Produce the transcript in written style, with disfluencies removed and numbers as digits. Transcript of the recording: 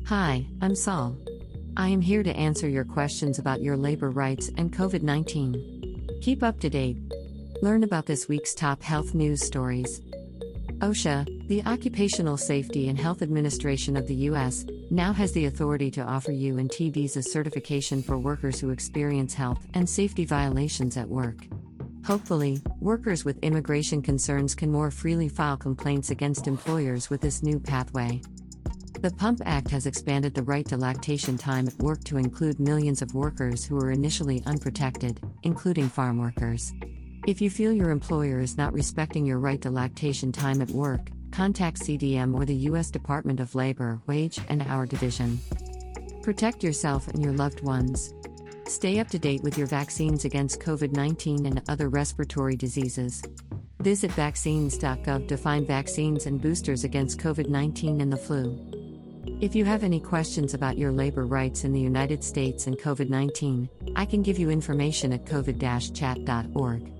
Hi, I'm Saul. I am here to answer your questions about your labor rights and COVID 19. Keep up to date. Learn about this week's top health news stories. OSHA, the Occupational Safety and Health Administration of the U.S., now has the authority to offer U&T visa certification for workers who experience health and safety violations at work. Hopefully, workers with immigration concerns can more freely file complaints against employers with this new pathway. The PUMP Act has expanded the right to lactation time at work to include millions of workers who were initially unprotected, including farm workers. If you feel your employer is not respecting your right to lactation time at work, contact CDM or the U.S. Department of Labor, Wage and Hour Division. Protect yourself and your loved ones. Stay up to date with your vaccines against COVID-19 and other respiratory diseases. Visit vaccines.gov to find vaccines and boosters against COVID-19 and the flu. If you have any questions about your labor rights in the United States and COVID-19, I can give you information at covid-chat.org.